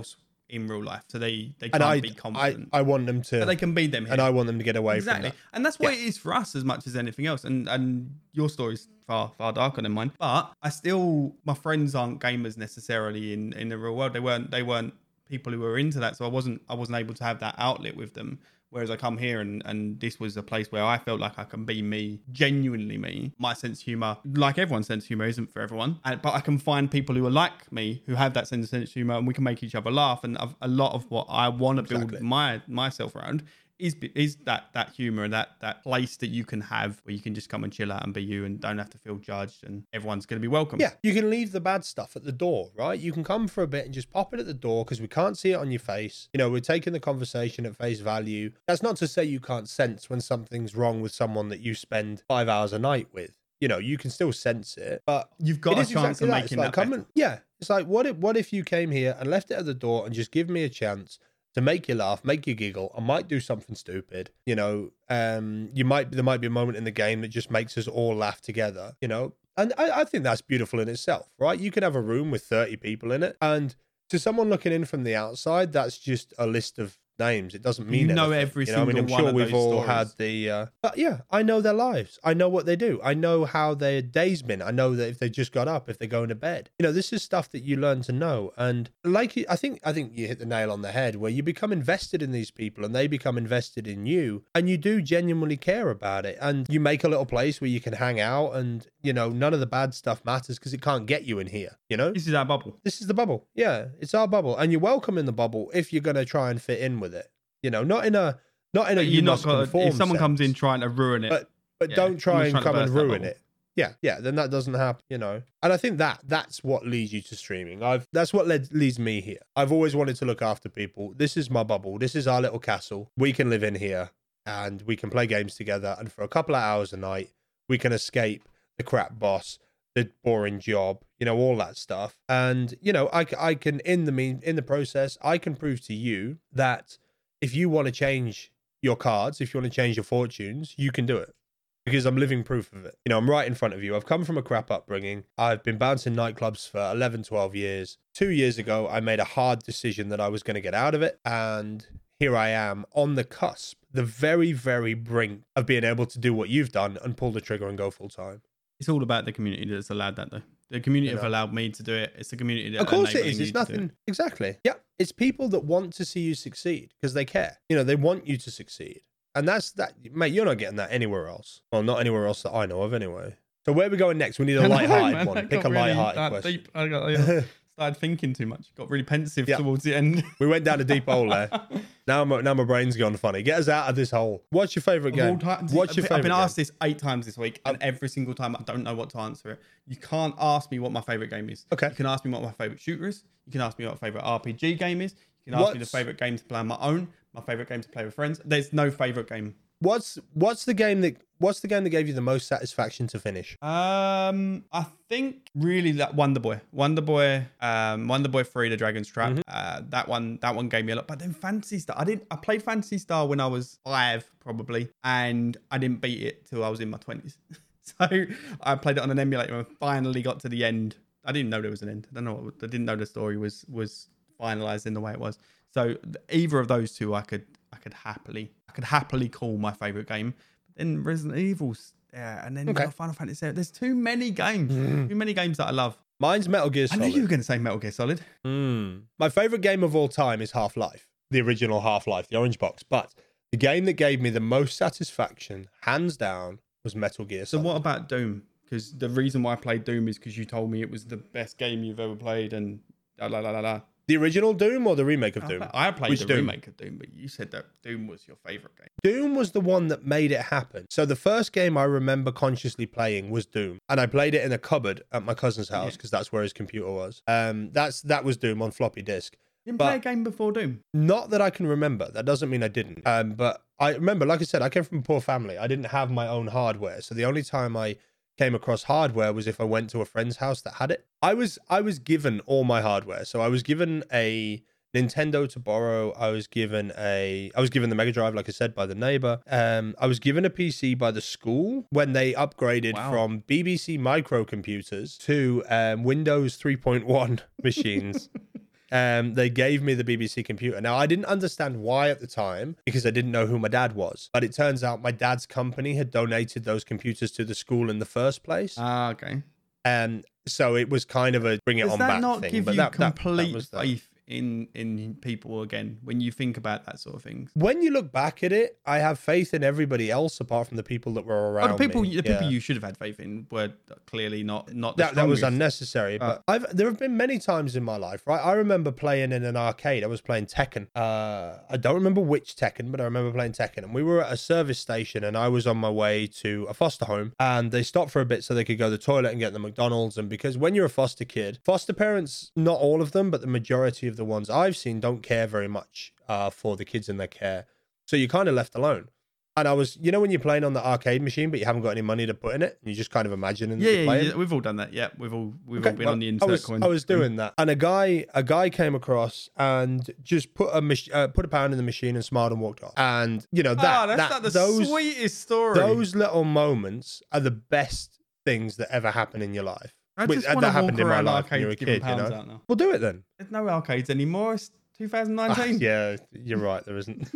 in real life, so they they And can't I, be I, confident. I want them to, but they can be them here. and I want them to get away exactly. from that. And that's what Yeah. it is for us as much as anything else. And and your story's far far darker than mine. But I still, my friends aren't gamers necessarily in in the real world. They weren't they weren't people who were into that, so I wasn't I wasn't able to have that outlet with them. Whereas I come here and, and this was a place where I felt like I can be me, genuinely me. My sense of humor, like everyone's sense of humor, isn't for everyone. And, but I can find people who are like me, who have that sense of humor, and we can make each other laugh. And I've, a lot of what I want to build Exactly. my myself around is is that that humor and that that place that you can have where you can just come and chill out and be you and don't have to feel judged, and everyone's going to be welcome. Yeah, you can leave the bad stuff at the door, right? You can come for a bit and just pop it at the door because we can't see it on your face. You know, we're taking the conversation at face value. That's not to say you can't sense when something's wrong with someone that you spend five hours a night with. You know, you can still sense it, but You've got it a is chance exactly of that. making It's like, that come better. and, yeah, it's like, what if, what if you came here and left it at the door and just give me a chance to make you laugh, make you giggle? I might do something stupid, you know. Um, you might there might be a moment in the game that just makes us all laugh together, you know. And I, I think that's beautiful in itself, right? You could have a room with thirty people in it, and to someone looking in from the outside, that's just a list of names. It doesn't mean You know anything, every you know? I mean, single I'm one sure of we've those all stories. had the, uh, but yeah, I know their lives. I know what they do. I know how their day's been. I know that if they just got up, if they're going to bed, you know, this is stuff that you learn to know. And like, I think, I think you hit the nail on the head where you become invested in these people and they become invested in you, and you do genuinely care about it. And you make a little place where you can hang out, and, you know, none of the bad stuff matters because it can't get you in here, you know? This is our bubble. This is the bubble. Yeah, it's our bubble. And you're welcome in the bubble if you're going to try and fit in with it. You know, not in a, not in a, But you you're not must got conform if someone sense, comes in trying to ruin it. but but yeah, don't try someone's and trying to come and burst that ruin bubble. it. Yeah, yeah, then that doesn't happen, you know. And I think that that's what leads you to streaming. I've that's what led leads me here. I've always wanted to look after people. This is my bubble. This is our little castle. We can live in here and we can play games together. And for a couple of hours a night, we can escape the crap boss, the boring job, you know, all that stuff. And you know, I I can in the mean in the process, I can prove to you that if you want to change your cards, if you want to change your fortunes, you can do it. Because I'm living proof of it. You know, I'm right in front of you. I've come from a crap upbringing. I've been bouncing nightclubs for eleven, twelve years. Two years ago, I made a hard decision that I was going to get out of it. And here I am on the cusp, the very, very brink of being able to do what you've done and pull the trigger and go full time. It's all about the community that's allowed that, though. The community You know. have allowed me to do it. It's the community that Of course it enabling is. you It's to do nothing. it. Exactly. Yeah. It's people that want to see you succeed because they care. You know, they want you to succeed. And that's that, mate. You're not getting that anywhere else. Well, not anywhere else that I know of, anyway. So where are we going next? We need a I know, light-hearted man, one. that Pick got a really light-hearted that question. deep. I got, I started thinking too much. Got really pensive Yeah. towards the end. We went down a deep hole there. Now, my, now my brain's gone funny. Get us out of this hole. What's your favorite Of all game? time- What's your I've favorite been game? asked this eight times this week, and every single time I don't know what to answer it. You can't ask me what my favorite game is. Okay. You can ask me what my favorite shooter is. You can ask me what my favorite R P G game is. You can ask me the What's- favorite game to play on my own. My favorite game to play with friends. There's no favorite game. What's what's the game that what's the game that gave you the most satisfaction to finish? Um, I think really that Wonder Boy, Wonder Boy, um, Wonder Boy three, The Dragon's Trap. Mm-hmm. Uh, that one, that one gave me a lot. But then Fantasy Star, I didn't. I played Fantasy Star when I was five, probably, and I didn't beat it till I was in my twenties. So I played it on an emulator and finally got to the end. I didn't know there was an end. I don't know. What, I didn't know the story was was finalized in the way it was. So either of those two, I could I could happily I could happily call my favorite game. But then Resident Evil's yeah, and then Okay. Final Fantasy seven. There's too many games. Too many games that I love. Mine's Metal Gear I Solid. knew you were going to say Metal Gear Solid. Mm. My favorite game of all time is Half-Life, the original Half-Life, the orange box. But the game that gave me the most satisfaction, hands down, was Metal Gear So Solid. what about Doom? Because the reason why I played Doom is because you told me it was the best game you've ever played, and la la la la la. The original Doom or the remake of Doom? I played Which the Doom? remake of Doom, but you said that Doom was your favorite game. Doom was the one that made it happen. So the first game I remember consciously playing was Doom, and I played it in a cupboard at my cousin's house because that's where his computer was. Um, that's that was Doom on floppy disk. You didn't But- play a game before Doom. Not that I can remember. That doesn't mean I didn't. Um, but I remember, like I said, I came from a poor family. I didn't have my own hardware, so the only time I came across hardware was if I went to a friend's house that had it. I was I was given all my hardware, so I was given a Nintendo to borrow. I was given a I was given the Mega Drive, like I said, by the neighbor. Um, I was given a P C by the school when they upgraded Wow. from B B C microcomputers to um, Windows three point one machines. Um, they gave me the B B C computer. Now, I didn't understand why at the time because I didn't know who my dad was. But it turns out my dad's company had donated those computers to the school in the first place. Ah, okay. And so it was kind of a bring it Does on that back not thing. give but you that, that- that complete was that. faith in in people again when you think about that sort of things? When you look back at it, I have faith in everybody else apart from the people that were around Oh, the people, me. the people Yeah. you should have had faith in were clearly not not the that, that was strongest. unnecessary. But Uh, I've there have been many times in my life, right? I remember playing in an arcade. I was playing Tekken. Uh, I don't remember which Tekken, but I remember playing Tekken. And we were at a service station, and I was on my way to a foster home, and they stopped for a bit so they could go to the toilet and get the McDonald's. And because when you're a foster kid, foster parents, not all of them, but the majority of the ones I've seen don't care very much uh, for the kids in their care. So you're kind of left alone. And I was, you know, when you're playing on the arcade machine, but you haven't got any money to put in it, and you just kind of imagining that Yeah, you're yeah, playing. yeah, we've all done that. Yeah, we've all we've Okay, all been well, on the I insert was, coin. I was doing that, and a guy, a guy came across and just put a mach- uh, put a pound in the machine and smiled and walked off. And you know that, oh, that's that like the those sweetest story. those little moments are the best things that ever happen in your life. I Which- just and want that to happened walk in my around life when you were a arcades giving kid. You pounds know, out now. well, do it then. There's no arcades anymore. It's twenty nineteen. Yeah, you're right. There isn't.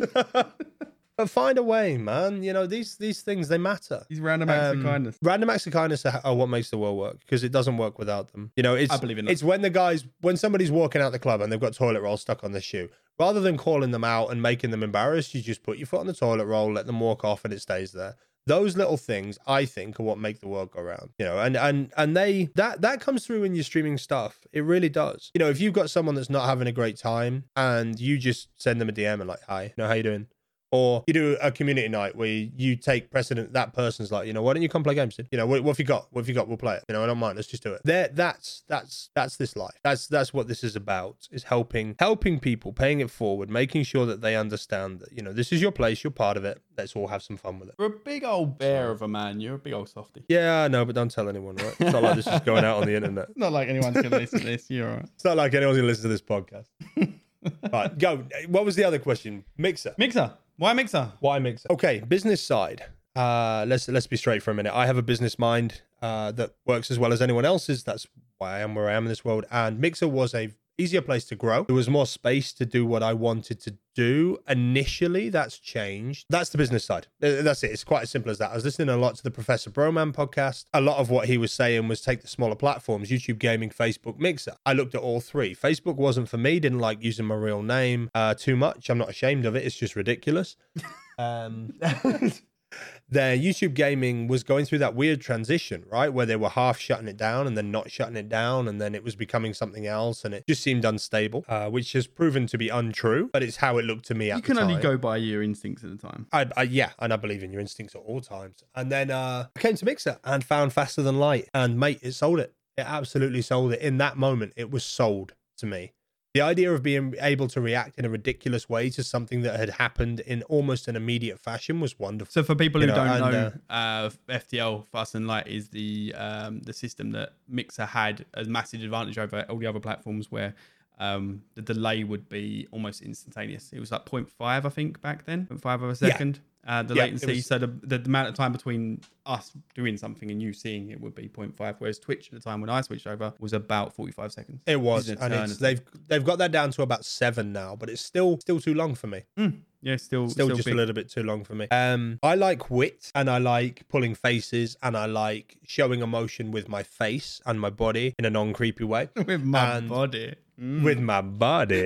But find a way, man. You know, these these things, they matter. These random acts Um, of kindness. Random acts of kindness are, are what makes the world work, because it doesn't work without them. You know, it's I believe in that. it's when the guys, when somebody's walking out the club and they've got toilet roll stuck on their shoe, rather than calling them out and making them embarrassed, you just put your foot on the toilet roll, let them walk off, and it stays there. Those little things, I think, are what make the world go round. You know, and and and they that that comes through in your streaming stuff. It really does. You know, if you've got someone that's not having a great time and you just send them a D M and like, hi, you know, how you doing? Or you do a community night where you take precedent. That person's like, you know, why don't you come play games? You know, what, what have you got? What have you got? We'll play it. You know, I don't mind. Let's just do it. There, that's that's that's this life. That's that's what this is about. Is helping helping people, paying it forward, making sure that they understand that, you know, this is your place. You're part of it. Let's all have some fun with it. You're a big old bear of a man. You're a big old softie. Yeah, I know, but don't tell anyone, right? It's not like this is going out on the internet. It's not like anyone's going to listen to this. You're all right. It's not like anyone's gonna listen to this podcast. Right, go. What was the other question? Mixer. Mixer. Why Mixer? Why Mixer? Okay, business side. Uh, let's let's be straight for a minute. I have a business mind uh, that works as well as anyone else's. That's why I am where I am in this world. And Mixer was a easier place to grow. There was more space to do what I wanted to do. Initially, that's changed. That's the business side. Uh, That's it. It's quite as simple as that. I was listening a lot to the Professor Broman podcast. A lot of what he was saying was take the smaller platforms, YouTube Gaming, Facebook, Mixer. I looked at all three. Facebook wasn't for me. Didn't like using my real name uh, too much. I'm not ashamed of it. It's just ridiculous. Um, their YouTube Gaming was going through that weird transition, right? Where they were half shutting it down and then not shutting it down, and then it was becoming something else, and it just seemed unstable, uh, which has proven to be untrue, but it's how it looked to me at You the can only time. go by your instincts at the time. I, I, yeah, and I believe in your instincts at all times. And then uh, I came to Mixer and found Faster Than Light, and mate, it sold it. It absolutely sold it. In that moment, it was sold to me. The idea of being able to react in a ridiculous way to something that had happened in almost an immediate fashion was wonderful. So for people You who know, don't and, know, uh, F T L Fast and Light is the um, the system that Mixer had a massive advantage over all the other platforms, where um, the delay would be almost instantaneous. It was like zero point five, I think, back then, zero point five of a second. Uh, the Yeah, it latency, was- so the, the amount of time between us doing something and you seeing it would be zero point five, whereas Twitch at the time when I switched over was about forty-five seconds. It was, It's and it's, eternity. they've they've got that down to about seven now, but it's still still too long for me. Yeah, still, Still, just big. a little bit too long for me. Um, I like wit, and I like pulling faces, and I like showing emotion with my face and my body in a non-creepy way. with my and- body. With my body.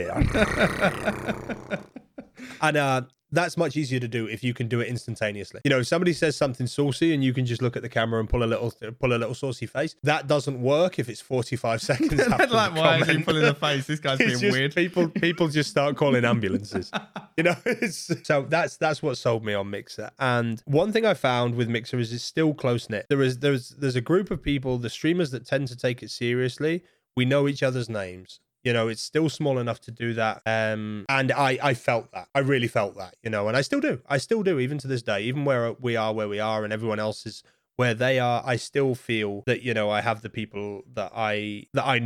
And uh, that's much easier to do if you can do it instantaneously. You know, if somebody says something saucy and you can just look at the camera and pull a little pull a little saucy face, that doesn't work if it's forty-five seconds after like, the why is he comment. pulling the face? This guy's It's being just weird. people people just start calling ambulances. You know, it's, so that's that's what sold me on Mixer. And one thing I found with Mixer is it's still close knit. There is there's there's a group of people, the streamers that tend to take it seriously. We know each other's names. You know, it's still small enough to do that. Um, and I, I felt that. I really felt that, you know, and I still do. I still do, even to this day, even where we are where we are and everyone else is where they are. I still feel that, you know, I have the people that I that I know.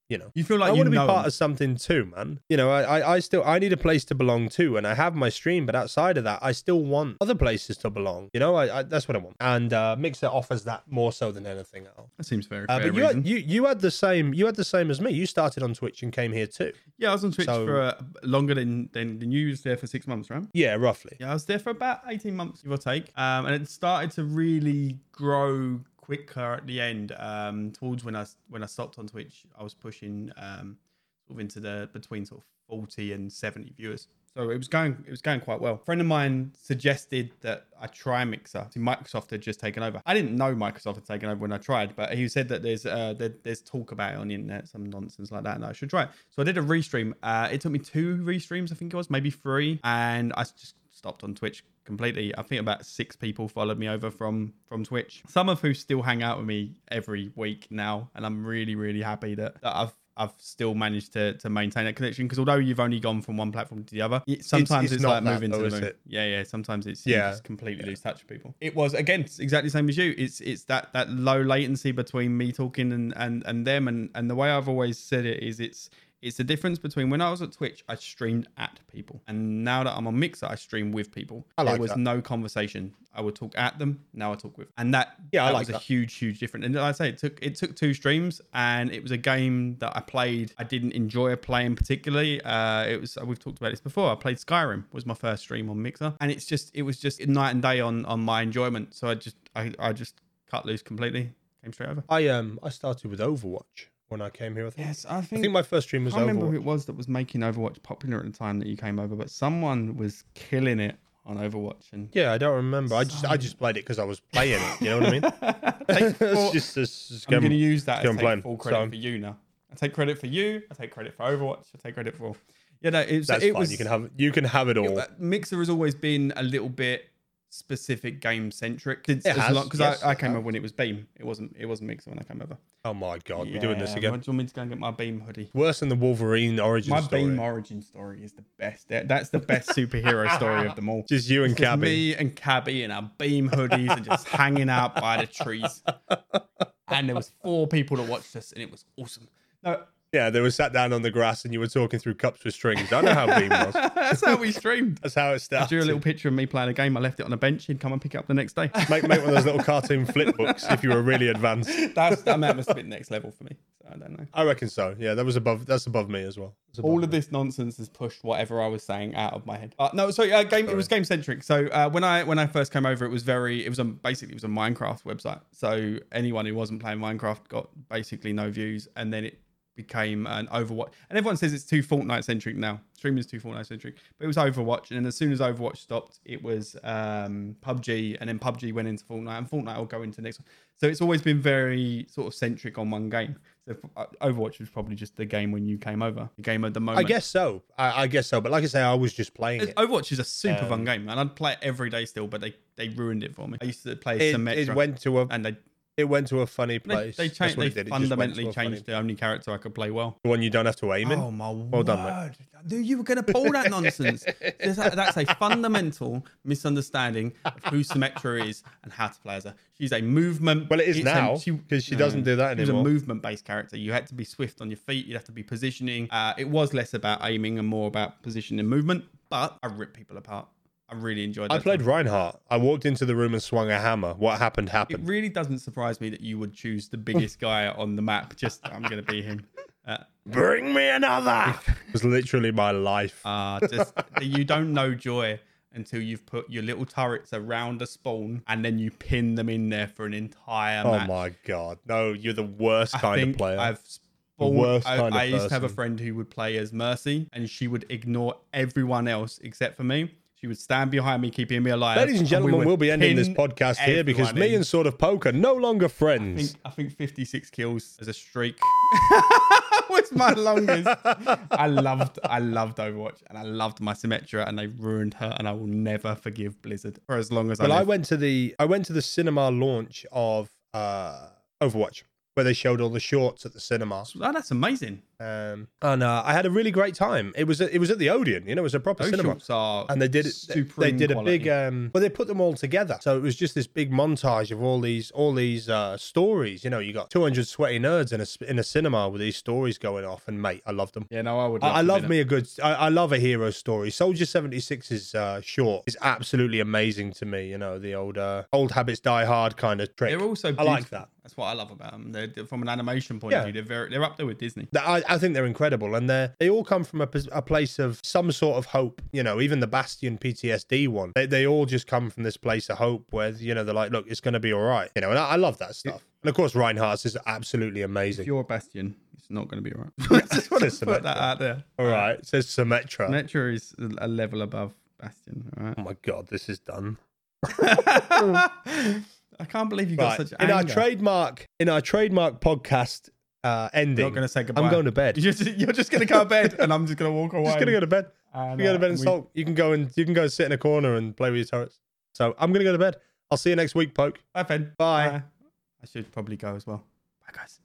You know, You feel like I you want to be know part them. of something too, man. You know, I, I, I still, I need a place to belong to, and I have my stream, but outside of that, I still want other places to belong. You know, I, I that's what I want, and uh, Mixer offers that more so than anything else. That seems very Uh, fair but you reason. had, you you had the same, you had the same as me. You started on Twitch and came here too. Yeah, I was on Twitch So- for uh, longer than, than than you was there for six months, right? Yeah, roughly. Yeah, I was there for about eighteen months, give or take. Um, and it started to really grow quicker at the end. Um, towards when I when I stopped on Twitch, I was pushing um, sort of into the between sort of forty and seventy viewers. So it was going it was going quite well. A friend of mine suggested that I try Mixer. See, Microsoft had just taken over. I didn't know Microsoft had taken over when I tried, but he said that there's uh, there, there's talk about it on the internet, some nonsense like that, and I should try it. So I did a restream. Uh, it took me two restreams, I think it was, maybe three, and I just stopped on Twitch completely. I think about six people followed me over from from Twitch, some of who still hang out with me every week now, and I'm really really happy that, that I've I've still managed to to maintain that connection, because although you've only gone from one platform to the other, it, sometimes it's, it's it's not like that moving though, to is the moon. it? Yeah, yeah. Sometimes it's Yeah. you just completely lose touch with people. It was again it's exactly the same as you. It's it's that that low latency between me talking and and and them, and and the way I've always said it is it's it's the difference between when I was at Twitch, I streamed at people, and now that I'm on Mixer, I stream with people. I like there was that. no conversation. I would talk at them. Now I talk with, and that Yeah, I that like was a that. huge, huge difference. And like I say, it took it took two streams, and it was a game that I played. I didn't enjoy playing particularly. Uh, it was we've talked about this before. I played Skyrim. Was my first stream on Mixer, and it's just it was just night and day on on my enjoyment. So I just I I just cut loose completely. Came straight over. I um I started with Overwatch when I came here. I think. Yes, I I think. think my first stream I was can't remember who Overwatch. it was that was making Overwatch popular at the time that you came over, but someone was killing it on Overwatch. And Yeah, I don't remember. I just I just played it because I was playing it. You know what I mean? Take full- it's just, it's just I'm go- going to use that go as and take play 'em. full credit So- for you now. I take credit for you. I take credit for Overwatch. I take credit for. Yeah, no, it was. That's it fine. was You can have you can have it all. yeah, Mixer has always been a little bit specific game centric. Because It has, yes, I, I it came has. over when it was Beam. It wasn't. It wasn't Mixer when I came over. Oh my god, we're doing this Yeah, again. Do you want me to go and get my Beam hoodie? Worse than the Wolverine origin My story. Beam origin story is the best. That- That's the best superhero story of them all. Just you and It's just Cabby. me and Cabby in our Beam hoodies and just hanging out by the trees. And there was four people that watched us, and it was awesome. No, Yeah, they were sat down on the grass and you were talking through cups with strings. I know how Beam was. that's how we streamed. That's how it I started. drew a little picture of me playing a game. I left it on a bench. He'd come and pick it up the next day. Make, make one of those little cartoon flip books if you were really advanced. That's that must have been next level for me. So I don't know. I reckon so. Yeah, that was above. That's above me as well. That's above All of me. this nonsense has pushed whatever I was saying out of my head. Uh, no, sorry. Uh, game. It was game centric. So uh, when I when I first came over, it was very. It was a basically it was a Minecraft website. So anyone who wasn't playing Minecraft got basically no views, and then it became an Overwatch. And everyone says it's too Fortnite centric now. Streaming is too Fortnite centric, but it was Overwatch. And then as soon as Overwatch stopped, it was um, P U B G, and then P U B G went into Fortnite, and Fortnite will go into next one. So it's always been very sort of centric on one game. So uh, Overwatch was probably just the game when you came over, the game at the I moment. guess so. I, I guess so. But like I say, I was just playing it. Overwatch is a super Um, fun game, and I'd play it every day still, but they, they ruined it for me. I used to play It, Symmetra, it went to a. and they It went to a funny they, place. they, That's changed, what they it did. It just went to fundamentally a funny- changed the only character I could play well. the one you don't have to aim in. Oh my Well done, mate. word! Dude, you were going to pull that nonsense. There's a- That's a fundamental misunderstanding of who Symmetra is and how to play as her. She's a movement. Well, it is it's a- now, 'cause she doesn't do that She was a anymore. movement-based character. You had to be swift on your feet. You had to be positioning. Uh, it was less about aiming and more about position and movement. But I ripped people apart. I really enjoyed that. I played Reinhardt. I walked into the room and swung a hammer. What happened It happened. really doesn't surprise me that you would choose the biggest guy on the map. Just, I'm going to be him. Uh, Bring me another. It was literally my life. Uh, just you don't know joy until you've put your little turrets around a spawn and then you pin them in there for an entire Oh match. my god! No, you're the worst I kind think of player. I've spawned, worst I, kind of I used to have a person. friend who would play as Mercy, and she would ignore everyone else except for me. She would stand behind me, keeping me alive. Ladies and we gentlemen, would we'll be ending this pin podcast here because everyone me in. and Sort of Poker no longer I friends. think, I think fifty-six kills as a streak was my longest. I loved, I loved Overwatch, and I loved my Symmetra, and they ruined her, and I will never forgive Blizzard for as long as I Well, live. I went to the I went to the cinema launch of uh, Overwatch where they showed all the shorts at the cinema. Oh, that's amazing. Um, and uh, I had a really great time. It was a, it was at the Odeon, you know, it was a proper Those cinema. shorts are And they did it. They did a quality. big. Um, well, they put them all together, so it was just this big montage of all these all these uh, stories. You know, you got two hundred sweaty nerds in a in a cinema with these stories going off, and mate, I loved them. Yeah, no, I would. I, Love I to love be me a good. I, I love a hero story. Soldier seventy-six's uh, short is absolutely amazing to me. You know, the old uh, old habits die hard kind of trick. They're also I beautiful. like that. That's what I love about them. They're, they're- from an animation point Yeah. of view, they're very, they're up there with Disney. That- I, I think they're incredible, and they they all come from a, pos- a place of some sort of hope. You know, even the Bastion P T S D one, they, they all just come from this place of hope where, you know, they're like, look, it's going to be all right. You know, and I, I love that stuff. And of course, Reinhardt's is absolutely amazing. If you're a Bastion, it's not going to be all right. I just want to Says put that Symmetra. out there. All right, it says Symmetra. Metro is a level above Bastion. All right. Oh my god, this is done. I can't believe you got Right, such in anger. our trademark, in our trademark podcast uh, ending, You're not going to say goodbye. I'm going to bed. You're just, you're just going to go to bed, and I'm just going to walk away. Just gonna go to bed. And, You go to uh, bed and we- sulk. You can go and you can go sit in a corner and play with your turrets. So I'm gonna go to bed. I'll see you next week, Poke. Bye, Ben. Bye. I should probably go as well. Bye, guys.